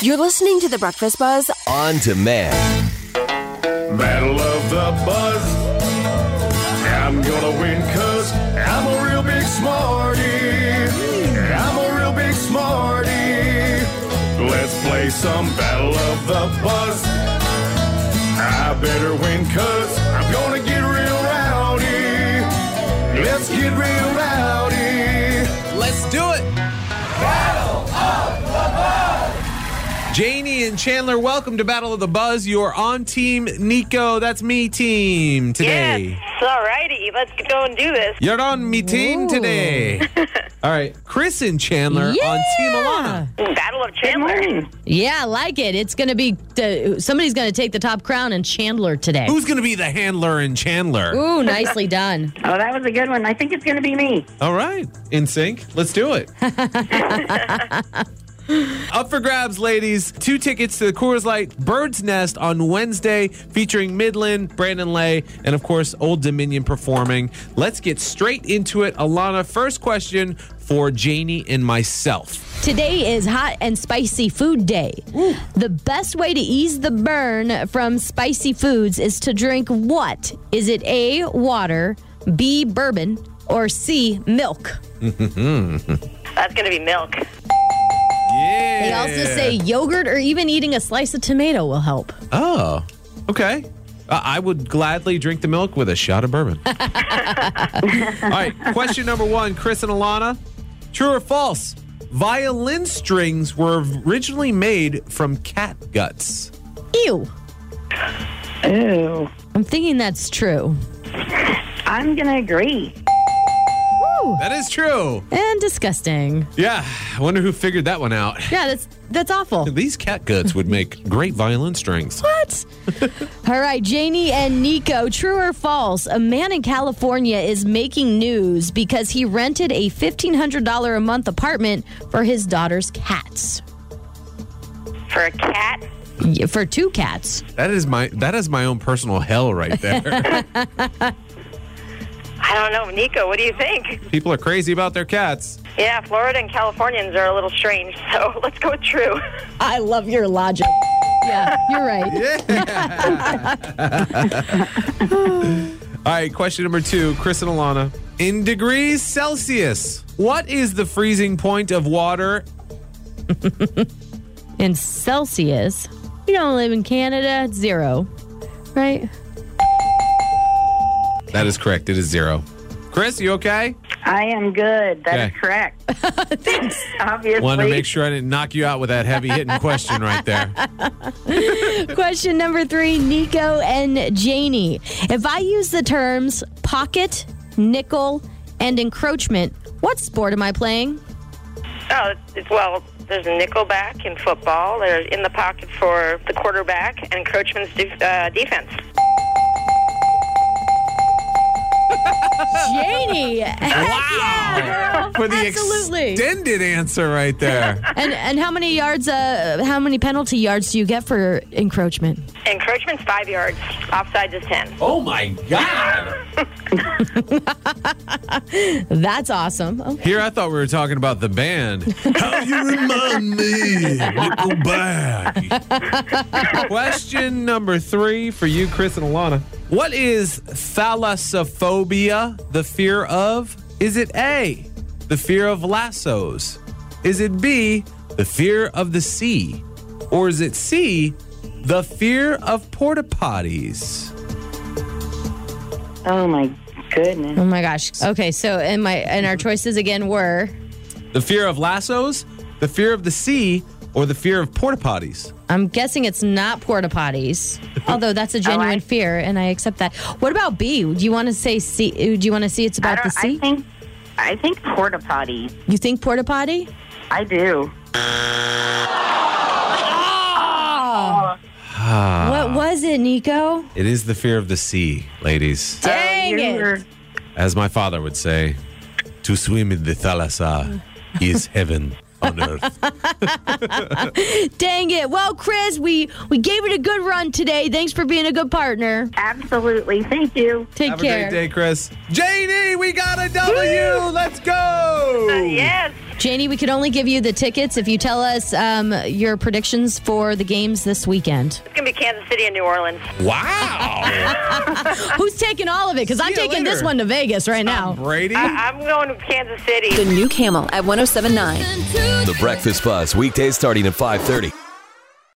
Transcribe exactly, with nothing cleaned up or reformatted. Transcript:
You're listening to The Breakfast Buzz On demand. Battle of the Buzz. I'm gonna win cause I'm a real big smarty. I'm a real big smarty. Let's play some Battle of the Buzz. I better win cause I'm gonna get real rowdy. Let's get real rowdy. Let's do it. Battle of the Buzz. Janie and Chandler, welcome to Battle of the Buzz. You're on Team Nico. That's me team today. Yes, all righty. Let's go and do this. You're on me team Ooh. today. All right, Chris and Chandler Yeah. on Team Alana. Battle of Chandler. Yeah, I like it. It's going to be, the, somebody's going to take the top crown in Chandler today. Who's going to be the handler in Chandler? Ooh, nicely done. Oh, that was a good one. I think it's going to be me. All right, in sync. Let's do it. Up for grabs, ladies. Two tickets to the Coors Light Bird's Nest on Wednesday, featuring Midland, Brandon Lay, and of course, Old Dominion performing. Let's get straight into it. Alana, first question for Janie and myself. Today is hot and spicy food day. The best way to ease the burn from spicy foods is to drink what? Is it A, water, B, bourbon, or C, milk? That's going to be milk. Yeah. They also say yogurt or even eating a slice of tomato will help. Oh, okay. Uh, I would gladly drink the milk with a shot of bourbon. All right, question number one, Chris and Alana. True or false? Violin strings were originally made from cat guts. Ew. Ooh. I'm thinking that's true. I'm going to agree. Woo. That is true. And disgusting. Yeah, I wonder who figured that one out. Yeah, that's that's awful. These cat guts would make great violin strings. What? All right, Janie and Nico, true or false? A man in California is making news because he rented a fifteen hundred dollars a month apartment for his daughter's cats. For a cat? Yeah, for two cats. That is my that is my own personal hell right there. I don't know. Nico, what do you think? People are crazy about their cats. Yeah, Florida and Californians are a little strange, so let's go with true. I love your logic. Yeah, you're right. All right, question number two, Chris and Alana. In degrees Celsius, what is the freezing point of water? In Celsius, you don't live in Canada, it's zero, right? That is correct. It is zero. Chris, you okay? I am good. That Okay. is correct. Thanks. Obviously. Wanted to make sure I didn't knock you out with that heavy-hitting question right there. Question number three, Nico and Janie. If I use the terms pocket, nickel, and encroachment, what sport am I playing? Oh, it's, well, there's a nickelback in football. There's in the pocket for the quarterback, and encroachment's def- uh, defense. Janie. Wow. Yeah, girl. For the Absolutely. extended answer right there. And and how many yards, uh, how many penalty yards do you get for encroachment? Encroachment's five yards. Offsides is ten. Oh, my God. That's awesome. Okay. Here I thought we were talking about the band. How you remind me, Nickelback. Question number three for you, Chris and Alana. What is thalassophobia, the fear of? Is it A, the fear of lassos? Is it B, the fear of the sea? Or is it C, the fear of porta potties? Oh, my goodness. Oh my gosh. Okay, so and my and our choices again were The fear of lassos, the fear of the sea, or the fear of porta potties? I'm guessing it's not porta potties, although that's a genuine I- fear, and I accept that. What about B? Do you want to say C? Do you want to see it's I, about the don't, C? I think I think porta potty. You think porta potty? I do. What was it, Nico? It is the fear of the sea, ladies. Dang Uh, you it! were- As my father would say, to swim in the thalassa is heaven on earth. Dang it! Well, Chris, we we gave it a good run today. Thanks for being a good partner. Absolutely. Thank you. Take Have care. a great day, Chris. Janie, we got a W. Let's go. Yes. Janie, we could only give you the tickets if you tell us um, your predictions for the games this weekend. It's going to be Kansas City and New Orleans. Wow. Who's taking all of it? Because I'm See you taking this later. one to Vegas right now. Tom Brady. I, I'm going to Kansas City. The new Camel at one oh seven point nine. The Breakfast Buzz, weekdays starting at five thirty.